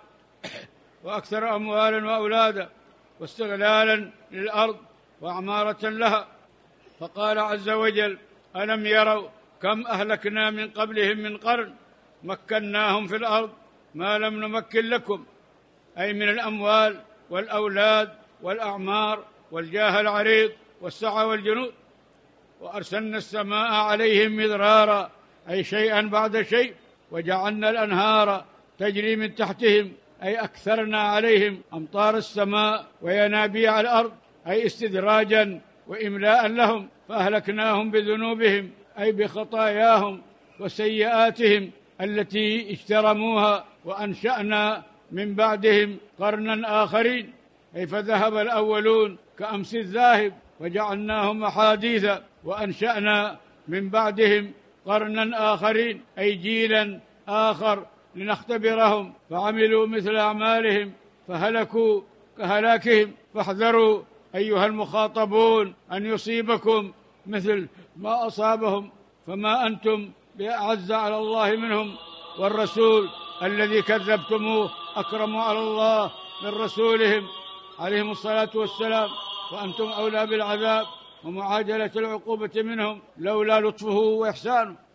وأكثر أموالا وأولادا واستغلالا للأرض وعمارة لها. فقال عز وجل: ألم يروا كم أهلكنا من قبلهم من قرن مكناهم في الأرض ما لم نمكن لكم، أي من الأموال والأولاد والأعمار والجاه العريض والسعة والجنود. وأرسلنا السماء عليهم مدرارا، أي شيئا بعد شيء، وجعلنا الأنهار تجري من تحتهم، أي أكثرنا عليهم أمطار السماء وينابيع الأرض، أي استدراجا وإملاء لهم. فأهلكناهم بذنوبهم، أي بخطاياهم وسيئاتهم التي اجترموها. وأنشأنا من بعدهم قرنا آخرين، أي فذهب الأولون كأمس الذاهب وجعلناهم أحاديث. وأنشأنا من بعدهم قرنا آخرين، أي جيلا آخر لنختبرهم، فعملوا مثل أعمالهم فهلكوا كهلاكهم. فاحذروا أيها المخاطبون أن يصيبكم مثل ما أصابهم، فما أنتم بأعز على الله منهم. والرسول الذي كذبتموه أكرم على الله من رسولهم عليهم الصلاة والسلام، وأنتم أولى بالعذاب ومعاجلة العقوبة منهم لولا لطفه وإحسانه.